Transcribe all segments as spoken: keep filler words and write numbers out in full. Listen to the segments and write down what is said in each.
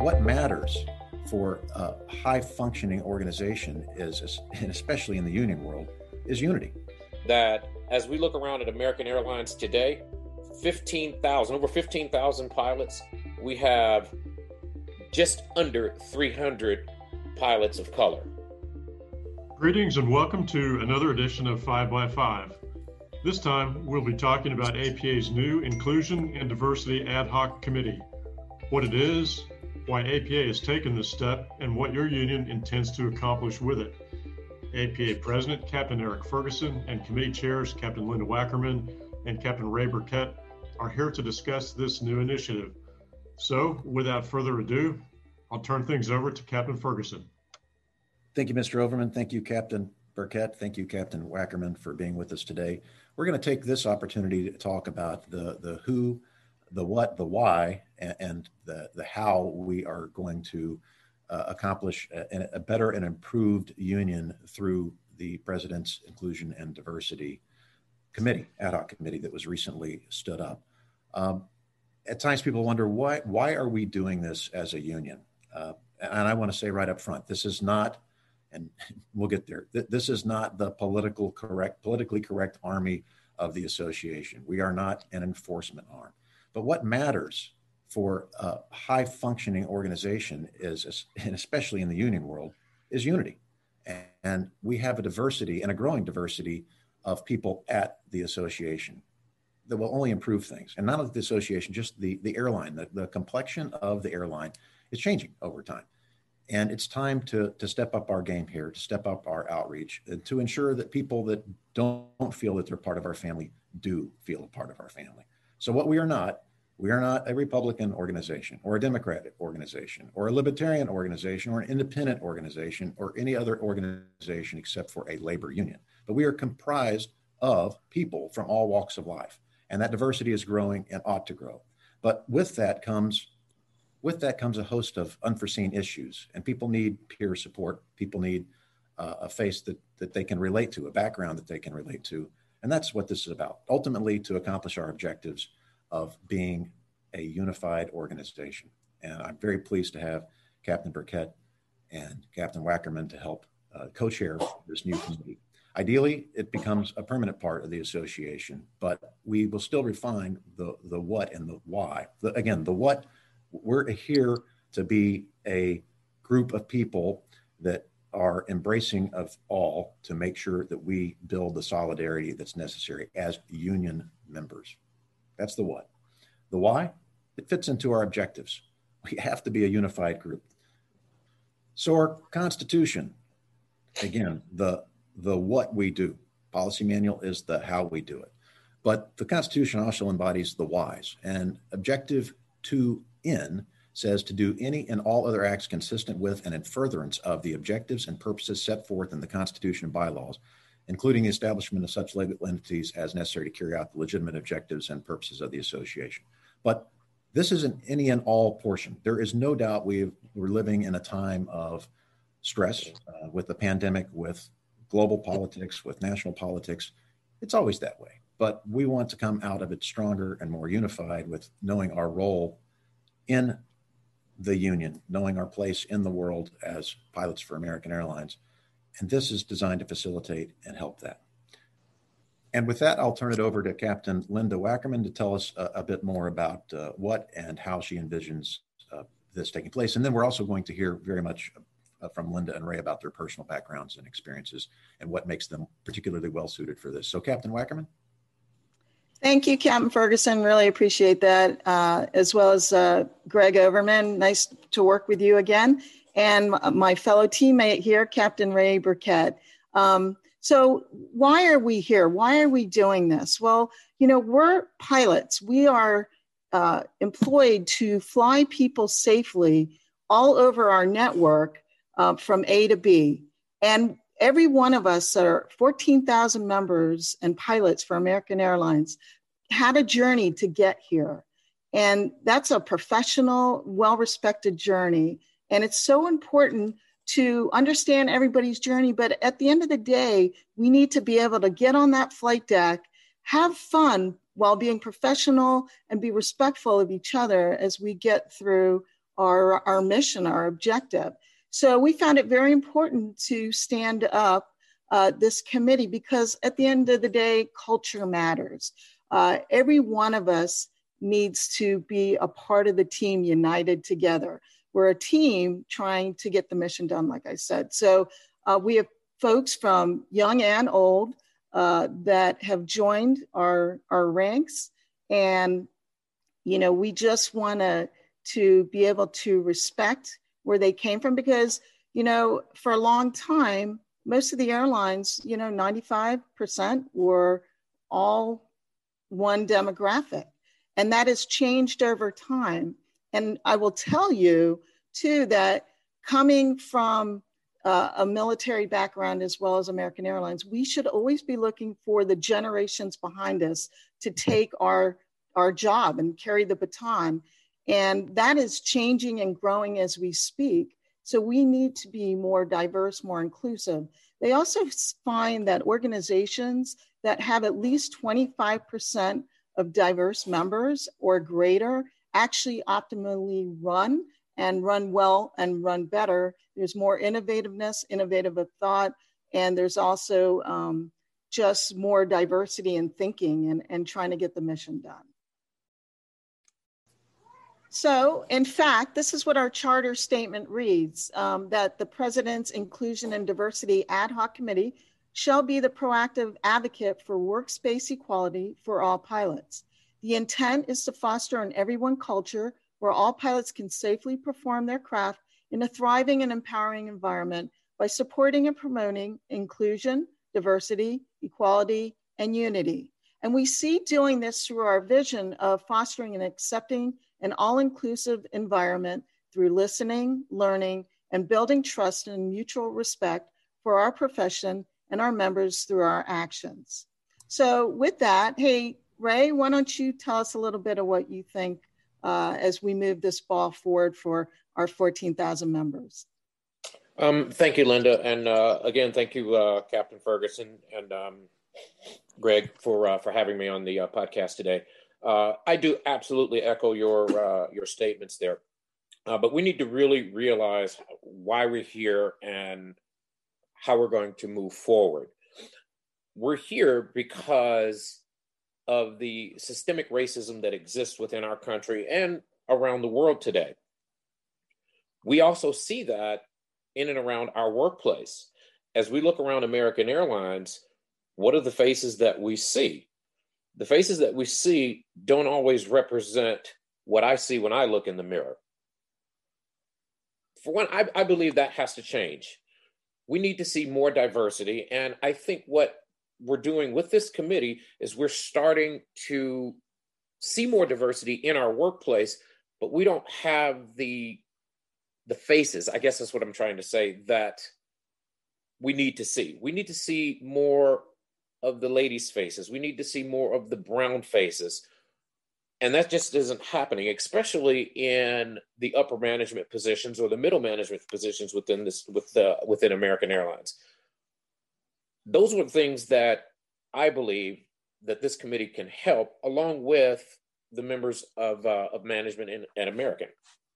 what matters for a high-functioning organization is, and especially in the union world, is unity. That as we look around at American Airlines today, fifteen thousand, over fifteen thousand pilots, we have just under three hundred pilots of color. Greetings and welcome to another edition of five by five. This time, we'll be talking about A P A's new Inclusion and Diversity Ad Hoc Committee, what it is, why A P A has taken this step, and what your union intends to accomplish with it. A P A President Captain Eric Ferguson and committee chairs Captain Linda Wackerman and Captain Ray Burkett are here to discuss this new initiative. So, without further ado, I'll turn things over to Captain Ferguson. Thank you, Mister Overman. Thank you, Captain Burkett. Thank you, Captain Wackerman, for being with us today. We're going to take this opportunity to talk about the, the who, the what, the why, and, and the, the how we are going to uh, accomplish a, a better and improved union through the President's Inclusion and Diversity Committee, ad hoc committee that was recently stood up. Um, at times people wonder, why, why are we doing this as a union? Uh, and I want to say right up front, this is not, and we'll get there, th- this is not the political correct, politically correct army of the association. We are not an enforcement arm. But what matters for a high-functioning organization is, and especially in the union world, is unity. And we have a diversity and a growing diversity of people at the association that will only improve things. And not only the association, just the, the airline, the, the complexion of the airline is changing over time. And it's time to, to step up our game here, to step up our outreach, and to ensure that people that don't feel that they're part of our family do feel a part of our family. So what we are not, we are not a Republican organization or a Democratic organization or a Libertarian organization or an independent organization or any other organization except for a labor union. But we are comprised of people from all walks of life. And that diversity is growing and ought to grow. But with that comes With that comes a host of unforeseen issues, and people need peer support. People need uh, a face that, that they can relate to, a background that they can relate to. And that's what this is about, ultimately to accomplish our objectives of being a unified organization. And I'm very pleased to have Captain Burkett and Captain Wackerman to help uh, co-chair this new committee. Ideally, it becomes a permanent part of the association, but we will still refine the, the what and the why. The, again, the what, we're here to be a group of people that are embracing of all to make sure that we build the solidarity that's necessary as union members. That's the what. The why, it fits into our objectives. We have to be a unified group. So our Constitution, again, the, the what we do. Policy manual is the how we do it. But the Constitution also embodies the whys. And objective two N says to do any and all other acts consistent with and in furtherance of the objectives and purposes set forth in the Constitution and bylaws, including the establishment of such legal entities as necessary to carry out the legitimate objectives and purposes of the association. But this is an any and all portion. There is no doubt we've, we're living in a time of stress uh, with the pandemic, with global politics, with national politics. It's always that way. But we want to come out of it stronger and more unified with knowing our role in the union, knowing our place in the world as pilots for American Airlines. And this is designed to facilitate and help that. And with that, I'll turn it over to Captain Linda Wackerman to tell us a, a bit more about uh, what and how she envisions uh, this taking place. And then we're also going to hear very much uh, from Linda and Ray about their personal backgrounds and experiences and what makes them particularly well suited for this. So Captain Wackerman. Thank you, Captain Ferguson. Really appreciate that, uh, as well as uh, Greg Overman. Nice to work with you again. And my fellow teammate here, Captain Ray Burkett. Um, so why are we here? Why are we doing this? Well, you know, we're pilots. We are uh, employed to fly people safely all over our network uh, from A to B. And every one of us are fourteen thousand members and pilots for American Airlines had a journey to get here. And that's a professional, well-respected journey. And it's so important to understand everybody's journey. But at the end of the day, we need to be able to get on that flight deck, have fun while being professional and be respectful of each other as we get through our, our mission, our objective. So we found it very important to stand up uh, this committee because at the end of the day, culture matters. Uh, every one of us needs to be a part of the team united together. We're a team trying to get the mission done, like I said. So uh, we have folks from young and old uh, that have joined our, our ranks. And, you know, we just want to to be able to respect where they came from because, you know, for a long time, most of the airlines, you know, ninety-five percent were all one demographic. And that has changed over time. And I will tell you, too, that coming from uh, a military background as well as American Airlines, we should always be looking for the generations behind us to take our, our job and carry the baton. And that is changing and growing as we speak. So we need to be more diverse, more inclusive. They also find that organizations that have at least twenty-five percent of diverse members or greater actually optimally run and run well and run better. There's more innovativeness, innovative of thought, and there's also um, just more diversity in thinking and, and trying to get the mission done. So, in fact, this is what our charter statement reads, um, that the President's Inclusion and Diversity Ad Hoc Committee shall be the proactive advocate for workspace equality for all pilots. The intent is to foster an everyone culture where all pilots can safely perform their craft in a thriving and empowering environment by supporting and promoting inclusion, diversity, equality, and unity. And we see doing this through our vision of fostering an accepting and all-inclusive environment through listening, learning, and building trust and mutual respect for our profession and our members through our actions. So with that, hey, Ray, why don't you tell us a little bit of what you think uh, as we move this ball forward for our fourteen thousand members? Um, thank you, Linda. And uh, again, thank you, uh, Captain Ferguson and um, Greg, for uh, for having me on the uh, podcast today. Uh, I do absolutely echo your uh, your statements there, uh, but we need to really realize why we're here and how we're going to move forward. We're here because of the systemic racism that exists within our country and around the world today. We also see that in and around our workplace. As we look around American Airlines, what are the faces that we see? The faces that we see don't always represent what I see when I look in the mirror. For one, I, I believe that has to change. We need to see more diversity. And I think what we're doing with this committee is we're starting to see more diversity in our workplace, but we don't have the, the faces, I guess that's what I'm trying to say, that we need to see. We need to see more of the ladies' faces. We need to see more of the brown faces. And that just isn't happening, especially in the upper management positions or the middle management positions within this, with the, within American Airlines. Those were things that I believe that this committee can help, along with the members of, uh, of management in, at American.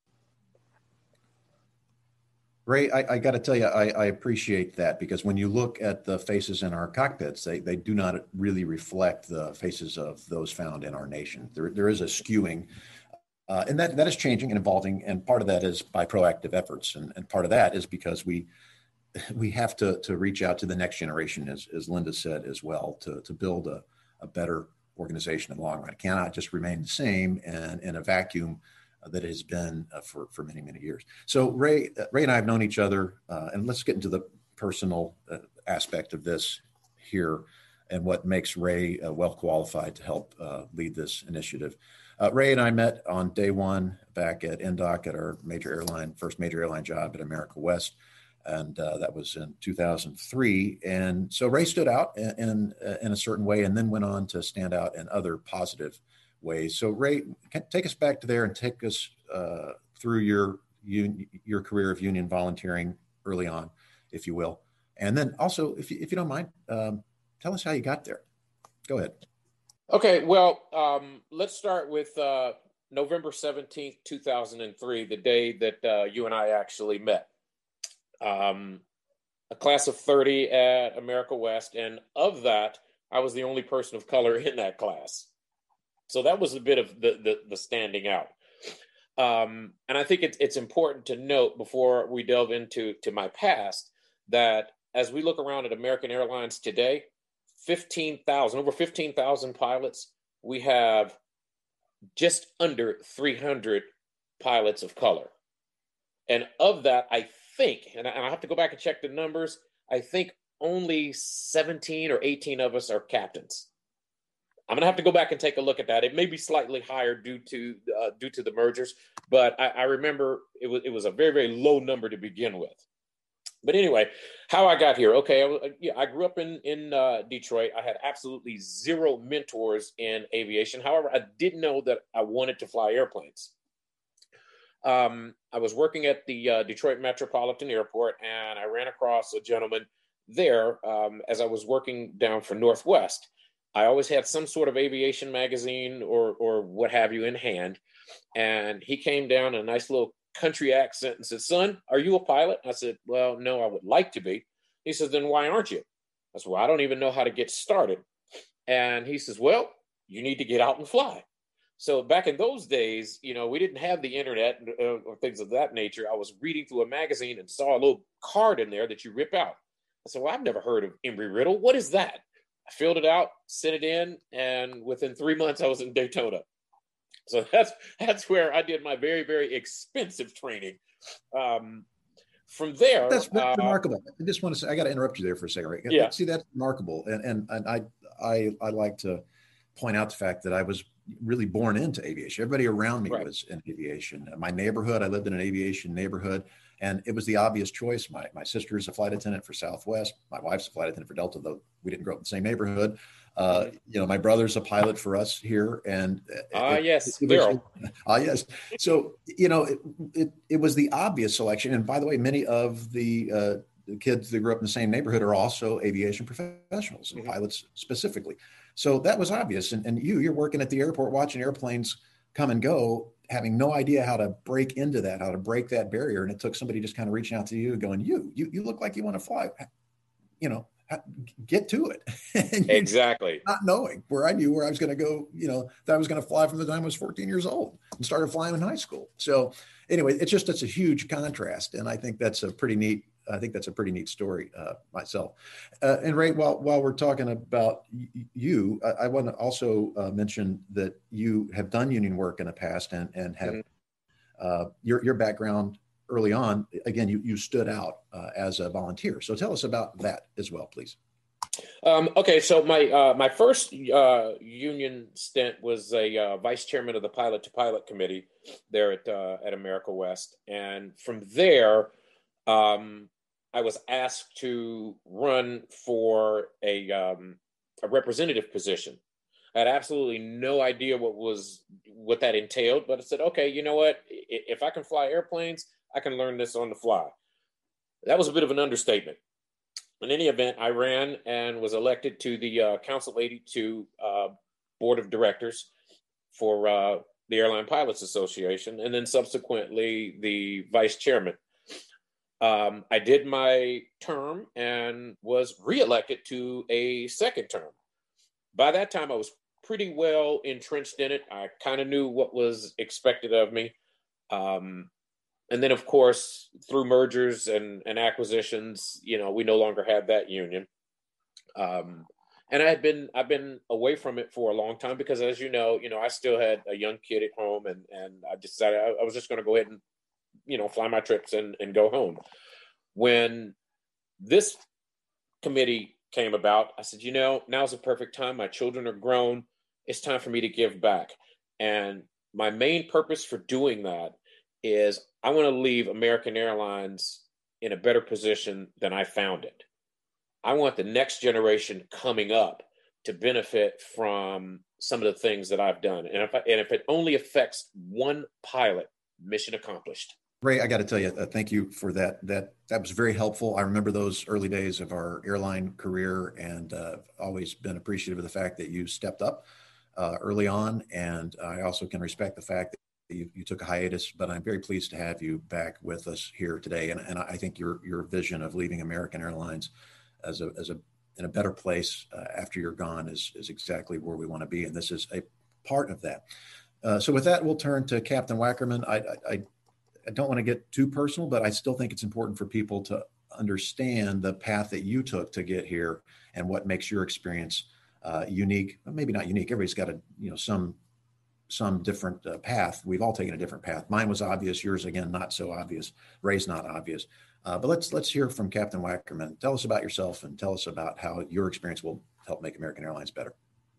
Ray, I, I got to tell you, I, I appreciate that, because when you look at the faces in our cockpits, they, they do not really reflect the faces of those found in our nation. There, there is a skewing, uh, and that, that is changing and evolving, and part of that is by proactive efforts, and, and part of that is because we we have to, to reach out to the next generation, as, as Linda said as well, to, to build a, a better organization in the long run. It cannot just remain the same and in a vacuum that it has been uh, for, for many, many years. So Ray, uh, Ray and I have known each other, uh, and let's get into the personal uh, aspect of this here and what makes Ray uh, well qualified to help uh, lead this initiative. Uh, Ray and I met on day one back at N D O C at our major airline, first major airline job at America West. And uh, that was in two thousand three. And so Ray stood out in, in, in a certain way and then went on to stand out in other positive ways. So Ray, take us back to there and take us uh, through your un- your career of union volunteering early on, if you will. And then also, if you, if you don't mind, um, tell us how you got there. Go ahead. Okay, well, um, let's start with uh, November seventeenth, two thousand three, the day that uh, you and I actually met. Um, a class of thirty at America West, and of that, I was the only person of color in that class. So that was a bit of the the, the standing out. Um, and I think it's it's important to note before we delve into to my past that as we look around at American Airlines today, fifteen thousand, over fifteen thousand pilots, we have just under three hundred pilots of color. And of that, I think, and I have to go back and check the numbers, I think only seventeen or eighteen of us are captains. I'm going to have to go back and take a look at that. It may be slightly higher due to uh, due to the mergers, but I, I remember it was it was a very, very low number to begin with. But anyway, how I got here. Okay, I, yeah, I grew up in, in uh, Detroit. I had absolutely zero mentors in aviation. However, I did know that I wanted to fly airplanes. Um, I was working at the uh, Detroit Metropolitan Airport, and I ran across a gentleman there um, as I was working down for Northwest. I always had some sort of aviation magazine or or what have you in hand. And he came down in a nice little country accent and said, "Son, are you a pilot?" I said, "Well, no, I would like to be." He says, "Then why aren't you?" I said, "Well, I don't even know how to get started." And he says, "Well, you need to get out and fly." So back in those days, you know, we didn't have the internet uh, or things of that nature. I was reading through a magazine and saw a little card in there that you rip out. I said, "Well, I've never heard of Embry-Riddle. What is that?" I filled it out, sent it in, and within three months, I was in Daytona. So that's that's where I did my very, very expensive training. Um, from there, that's, that's uh, remarkable. I just want to say, I got to interrupt you there for a second. Right? Yeah. See, that's remarkable, and and and I I I like to point out the fact that I was really born into aviation. Everybody around me right. was in aviation. My neighborhood, I lived in an aviation neighborhood, and it was the obvious choice. My my sister is a flight attendant for Southwest. My wife's a flight attendant for Delta, though we didn't grow up in the same neighborhood. Uh, you know, my brother's a pilot for us here, and ah, uh, yes, Daryl. Ah, uh, yes. So you know, it, it it was the obvious selection. And by the way, many of the uh, the kids that grew up in the same neighborhood are also aviation professionals and mm-hmm. pilots specifically. So that was obvious. And, and you, you're working at the airport, watching airplanes come and go, having no idea how to break into that, how to break that barrier. And it took somebody just kind of reaching out to you going, you, you, you look like you want to fly, you know, get to it. Exactly. Not knowing where I knew where I was going to go, you know, that I was going to fly from the time I was fourteen years old and started flying in high school. So anyway, it's just, it's a huge contrast. And I think that's a pretty neat, I think that's a pretty neat story uh, myself. Uh, and Ray, while while we're talking about y- you, I, I want to also uh, mention that you have done union work in the past and and have mm-hmm. uh, your your background early on. Again, you you stood out uh, as a volunteer. So tell us about that as well, please. Um, okay, so my uh, my first uh, union stint was a uh, vice chairman of the pilot to pilot committee there at uh, at America West, and from there. Um, I was asked to run for a um, a representative position. I had absolutely no idea what was what that entailed, but I said, okay, you know what? If I can fly airplanes, I can learn this on the fly. That was a bit of an understatement. In any event, I ran and was elected to the uh, Council eighty-two uh, Board of Directors for uh, the Airline Pilots Association, and then subsequently the vice chairman. Um, I did my term and was reelected to a second term. By that time, I was pretty well entrenched in it. I kind of knew what was expected of me. Um, and then, of course, through mergers and, and acquisitions, you know, we no longer had that union. Um, and I had been, I've been away from it for a long time because, as you know, you know, I still had a young kid at home, and, and I decided I, I was just going to go ahead and you know, fly my trips and, and go home. When this committee came about, I said, you know, now's the perfect time. My children are grown. It's time for me to give back. And my main purpose for doing that is I want to leave American Airlines in a better position than I found it. I want the next generation coming up to benefit from some of the things that I've done. And if I, and if it only affects one pilot, mission accomplished. Ray, I got to tell you, uh, thank you for that. That that was very helpful. I remember those early days of our airline career, and uh, always been appreciative of the fact that you stepped up uh, early on, and I also can respect the fact that you, you took a hiatus, but I'm very pleased to have you back with us here today. And, and I think your your vision of leaving American Airlines as a as a in a better place uh, after you're gone is is exactly where we want to be, and this is a part of that. Uh, so with that, we'll turn to Captain Wackerman. I, I I don't want to get too personal, but I still think it's important for people to understand the path that you took to get here and what makes your experience uh, unique. Maybe not unique. Everybody's got a you know some some different uh, path. We've all taken a different path. Mine was obvious. Yours, again, not so obvious. Ray's not obvious. Uh, but let's let's hear from Captain Wackerman. Tell us about yourself and tell us about how your experience will help make American Airlines better.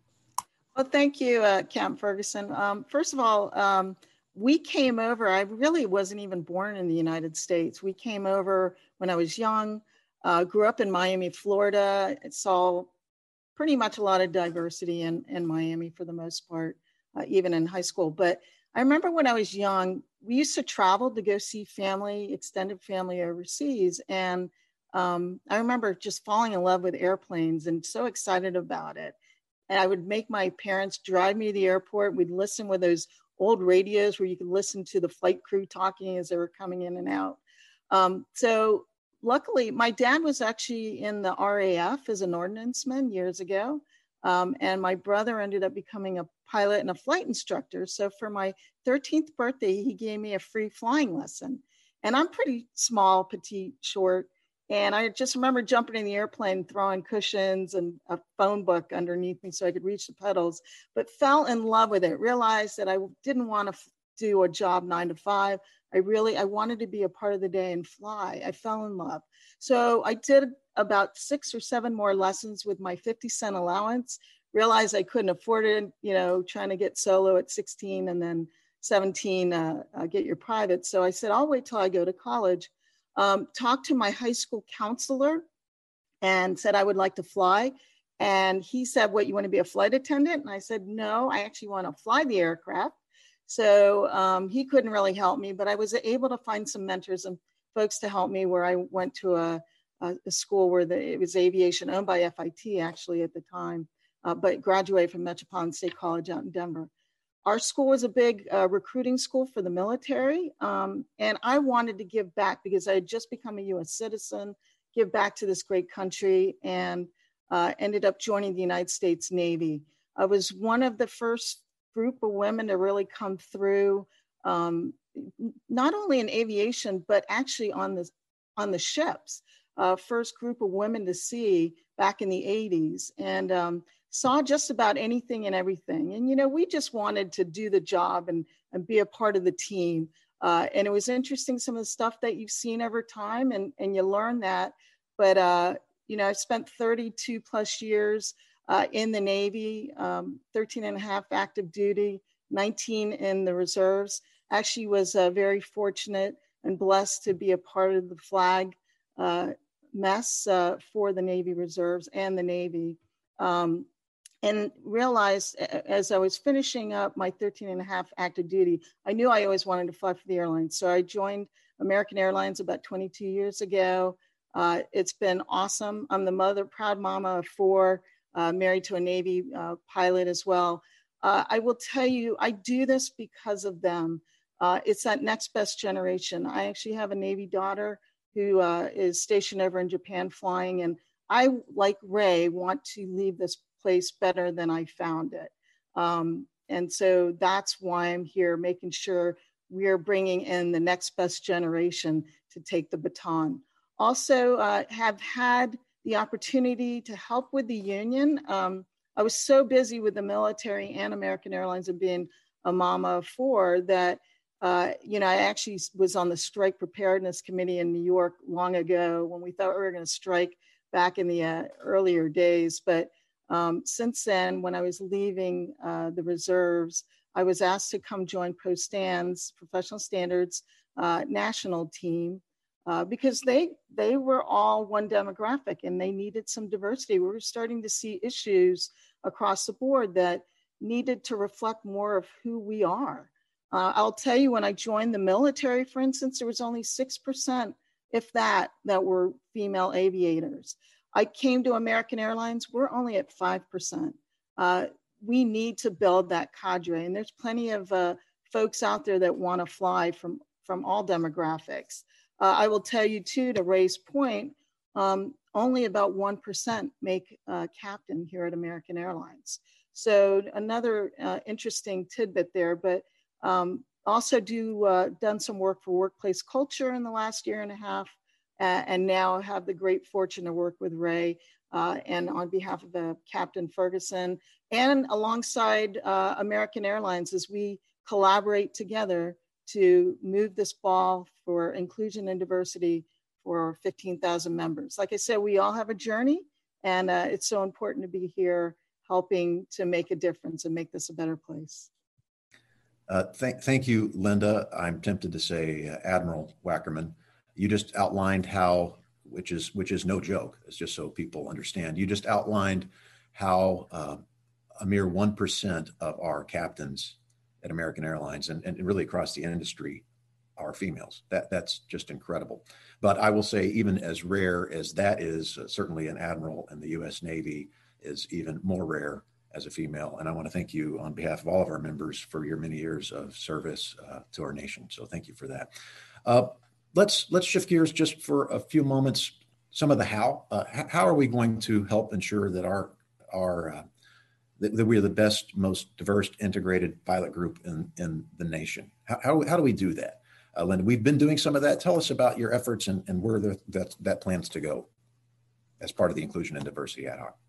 Well, thank you, uh, Captain Ferguson. Um, first of all, um, we came over, I really wasn't even born in the United States. We came over when I was young, uh, grew up in Miami, Florida, saw pretty much a lot of diversity in, in Miami for the most part, uh, even in high school. But I remember when I was young, we used to travel to go see family, extended family overseas. And um, I remember just falling in love with airplanes and so excited about it. And I would make my parents drive me to the airport. We'd listen with those old radios where you could listen to the flight crew talking as they were coming in and out. Um, so luckily, my dad was actually in the R A F as an ordnanceman years ago. Um, and my brother ended up becoming a pilot and a flight instructor. So for my thirteenth birthday, he gave me a free flying lesson. And I'm pretty small, petite, short. And I just remember jumping in the airplane, throwing cushions and a phone book underneath me so I could reach the pedals, but fell in love with it. Realized that I didn't want to f- do a job nine to five. I really, I wanted to be a part of the day and fly. I fell in love. So I did about six or seven more lessons with my fifty cent allowance, realized I couldn't afford it, you know, trying to get solo at sixteen and then seventeen, uh, uh, get your private. So I said, I'll wait till I go to college. Um, talked to my high school counselor and said I would like to fly. And he said, what, you want to be a flight attendant? And I said, no, I actually want to fly the aircraft. So um, he couldn't really help me, but I was able to find some mentors and folks to help me where I went to a, a, a school where the, it was aviation owned by F I T actually at the time, uh, but graduated from Metropolitan State College out in Denver. Our school was a big uh, recruiting school for the military. Um, and I wanted to give back because I had just become a U S citizen, give back to this great country, and uh, ended up joining the United States Navy. I was one of the first group of women to really come through, um, not only in aviation, but actually on the, on the ships. Uh, first group of women to see back in the eighties. And um, saw just about anything and everything. And, you know, we just wanted to do the job and, and be a part of the team. Uh, and it was interesting, some of the stuff that you've seen over time, and, and you learn that. But, uh, you know, I've spent thirty-two plus years uh, in the Navy, um, thirteen and a half active duty, nineteen in the reserves. Actually was uh, very fortunate and blessed to be a part of the flag uh, mess uh, for the Navy Reserves and the Navy. Um, and realized as I was finishing up my thirteen and a half active duty, I knew I always wanted to fly for the airlines. So I joined American Airlines about twenty-two years ago. Uh, it's been awesome. I'm the mother, proud mama of four, uh, married to a Navy uh, pilot as well. Uh, I will tell you, I do this because of them. Uh, it's that next best generation. I actually have a Navy daughter who uh, is stationed over in Japan flying. And I, like Ray, want to leave this place better than I found it. Um, and so that's why I'm here, making sure we're bringing in the next best generation to take the baton. Also uh, have had the opportunity to help with the union. Um, I was so busy with the military and American Airlines and being a mama of four that, uh, you know, I actually was on the strike preparedness committee in New York long ago when we thought we were going to strike back in the uh, earlier days. But Um, since then, when I was leaving uh, the reserves, I was asked to come join ProStan's Professional Standards uh, national team uh, because they they were all one demographic and they needed some diversity. We were starting to see issues across the board that needed to reflect more of who we are. Uh, I'll tell you, when I joined the military, for instance, there was only six percent, if that, that were female aviators. I came to American Airlines, we're only at five percent. Uh, we need to build that cadre. And there's plenty of uh, folks out there that want to fly from, from all demographics. Uh, I will tell you too, to Ray's point, um, only about one percent make uh, captain here at American Airlines. So another uh, interesting tidbit there, but um, also do uh, done some work for workplace culture in the last year and a half, uh, and now have the great fortune to work with Ray uh, and on behalf of uh, Captain Ferguson and alongside uh, American Airlines as we collaborate together to move this ball for inclusion and diversity for fifteen thousand members. Like I said, we all have a journey, and uh, it's so important to be here helping to make a difference and make this a better place. Uh, th- thank you, Linda. I'm tempted to say uh, Admiral Wackerman. You just outlined how, which is which is no joke, it's just so people understand. You just outlined how uh, a mere one percent of our captains at American Airlines and, and really across the industry are females. That that's just incredible. But I will say, even as rare as that is, uh, certainly an admiral in the U S Navy is even more rare as a female. And I want to thank you on behalf of all of our members for your many years of service uh, to our nation. So thank you for that. Uh, let's let's shift gears just for a few moments. Some of the how. Uh, how are we going to help ensure that our our uh, that, that we are the best, most diverse, integrated pilot group in, in the nation? How, how, how do we do that? Uh, Linda, we've been doing some of that. Tell us about your efforts and, and where the, that, that plans to go as part of the Inclusion and Diversity Ad Hoc.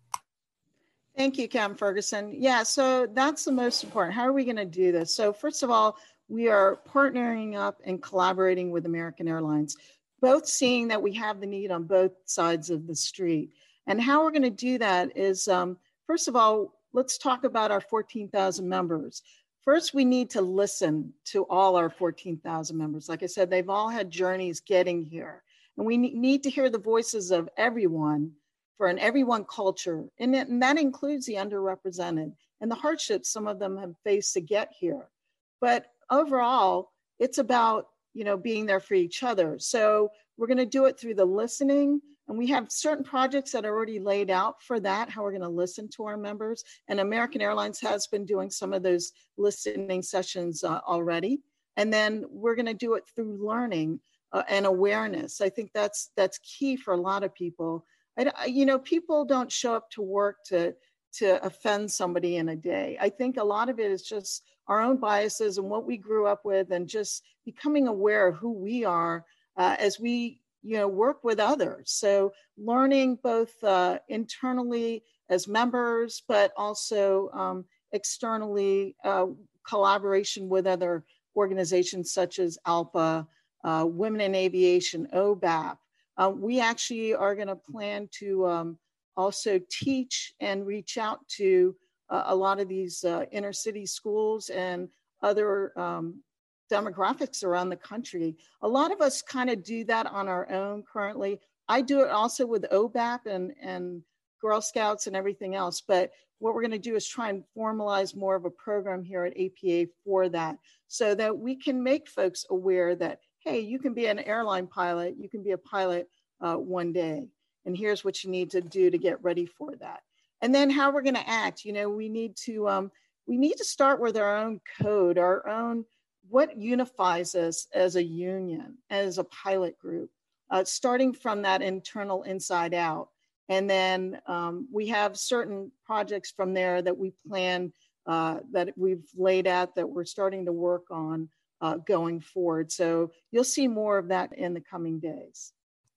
Thank you, Captain Ferguson. Yeah, so that's the most important. How are we going to do this? So first of all, we are partnering up and collaborating with American Airlines, both seeing that we have the need on both sides of the street. And how we're going to do that is, um, first of all, let's talk about our fourteen thousand members. First, we need to listen to all our fourteen thousand members. Like I said, they've all had journeys getting here. And we need to hear the voices of everyone for an everyone culture. And, it, and that includes the underrepresented and the hardships some of them have faced to get here. But overall, it's about, you know, being there for each other. So we're going to do it through the listening. And we have certain projects that are already laid out for that, how we're going to listen to our members. And American Airlines has been doing some of those listening sessions uh, already. And then we're going to do it through learning uh, and awareness. I think that's that's key for a lot of people. I, you know, people don't show up to work to, to offend somebody in a day. I think a lot of it is just our own biases and what we grew up with and just becoming aware of who we are uh, as we you know, work with others. So learning both uh, internally as members, but also um, externally, uh, collaboration with other organizations such as ALPA, uh, Women in Aviation, O B A P. Uh, we actually are going to plan to um, also teach and reach out to uh, a lot of these uh, inner city schools and other um, demographics around the country. A lot of us kind of do that on our own currently. I do it also with O B A P and, and Girl Scouts and everything else. But what we're going to do is try and formalize more of a program here at A P A for that, so that we can make folks aware that, hey, you can be an airline pilot, you can be a pilot uh, one day, and here's what you need to do to get ready for that. And then how we're going to act. You know, we need to um, we need to start with our own code, our own what unifies us as a union, as a pilot group, uh, starting from that internal inside out. And then um, we have certain projects from there that we plan, uh, that we've laid out, that we're starting to work on uh, going forward. So you'll see more of that in the coming days.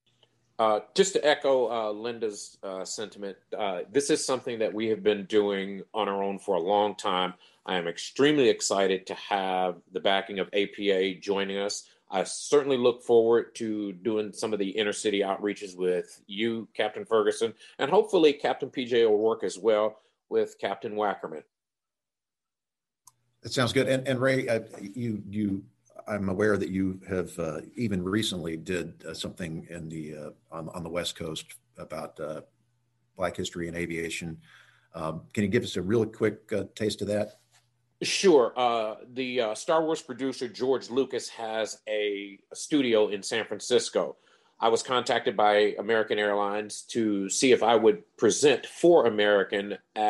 Uh, just to echo uh, Linda's uh, sentiment, uh, this is something that we have been doing on our own for a long time. I am extremely excited to have the backing of A P A joining us. I certainly look forward to doing some of the inner city outreaches with you, Captain Ferguson, and hopefully Captain P J will work as well with Captain Wackerman. That sounds good. And, and Ray, uh, you you. I'm aware that you have uh, even recently did uh, something in the uh, on, on the West Coast about uh, Black history and aviation. Um, can you give us a really quick uh, taste of that? Sure. Uh, the uh, Star Wars producer George Lucas has a, a studio in San Francisco. I was contacted by American Airlines to see if I would present for American at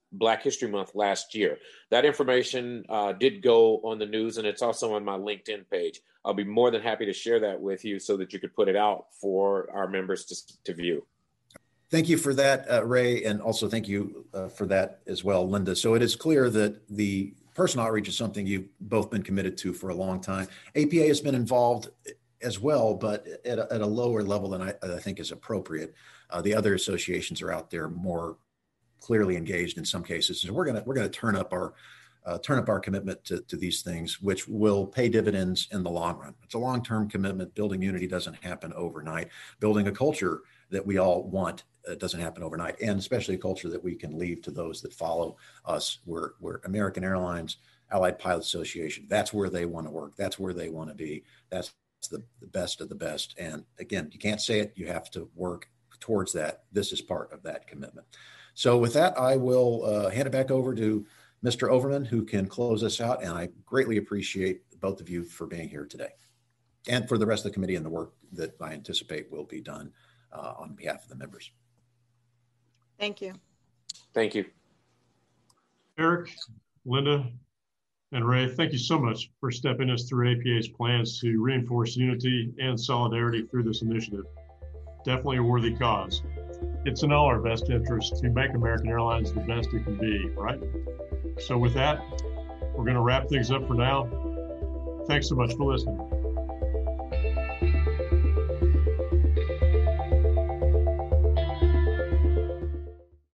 Black History Month last year. That information uh, did go on the news, and it's also on my LinkedIn page. I'll be more than happy to share that with you so that you could put it out for our members to, to view. Thank you for that, uh, Ray, and also thank you uh, for that as well, Linda. So it is clear that the personal outreach is something you've both been committed to for a long time. A P A has been involved as well, but at a, at a lower level than I, I think is appropriate. Uh, the other associations are out there more clearly engaged in some cases. So we're gonna we're gonna turn up our uh, turn up our commitment to, to these things, which will pay dividends in the long run. It's a long-term commitment. Building unity doesn't happen overnight. Building a culture that we all want uh, doesn't happen overnight, and especially a culture that we can leave to those that follow us. We're, we're American Airlines, Allied Pilot Association. That's where they want to work. That's where they want to be. That's the, the best of the best. And again, you can't say it. You have to work towards that. This is part of that commitment. So with that, I will uh, hand it back over to Mister Overman, who can close us out. And I greatly appreciate both of you for being here today, and for the rest of the committee and the work that I anticipate will be done uh, on behalf of the members. Thank you. Thank you. Eric, Linda, and Ray, thank you so much for stepping us through A P A's plans to reinforce unity and solidarity through this initiative. Definitely a worthy cause. It's in all our best interest to make American Airlines the best it can be, right? So with that, we're going to wrap things up for now. Thanks so much for listening.